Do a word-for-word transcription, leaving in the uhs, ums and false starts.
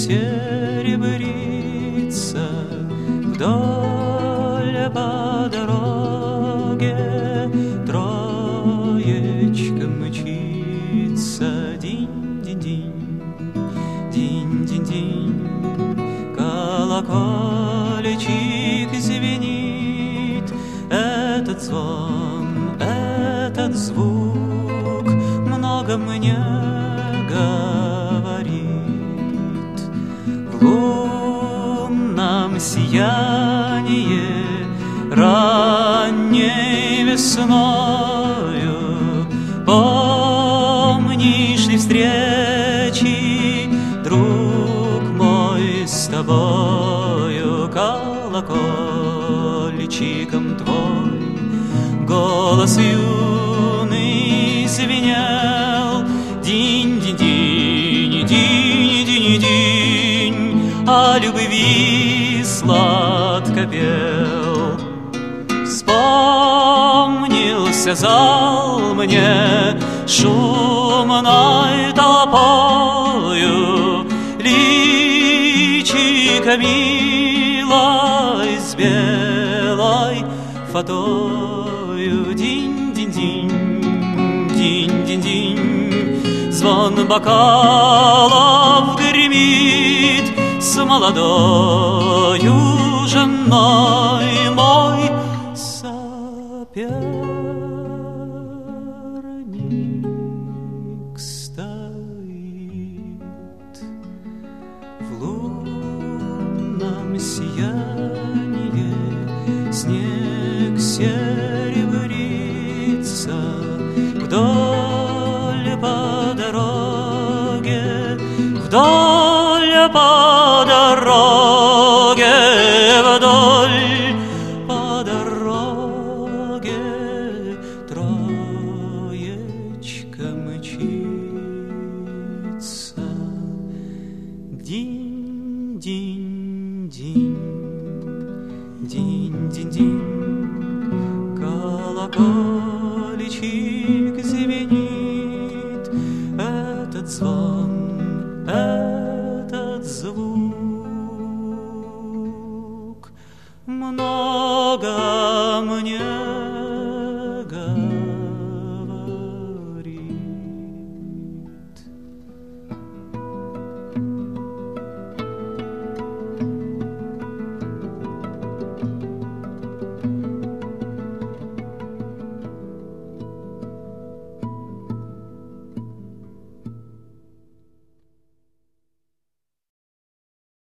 серебрится вдоль по дороге, троечка мчится. Динь-динь-динь, динь-динь-динь, колокольчик звенит. Этот звон, этот звук много мне говорит. В лунном сиянии ранней весною помнишь ли встречи, друг мой, с тобою? Колокольчиком твой голос юный звенел. Динь-динь-динь, динь-динь-динь, о любви сладко пел. Вспомнился зал мне шумной толпою, личико милой с белой фатою. Динь-динь-динь, динь-динь-динь, звон бокалов гремит с молодою женой. Мой соперник стоит в лунном сиянии, снег серебрится вдоль по дороге, вдоль по дороге, вдоль по дороге, троечка мчится. Динь-динь-динь, динь-динь-динь, колокольчик звенит. Этот звон, этот звук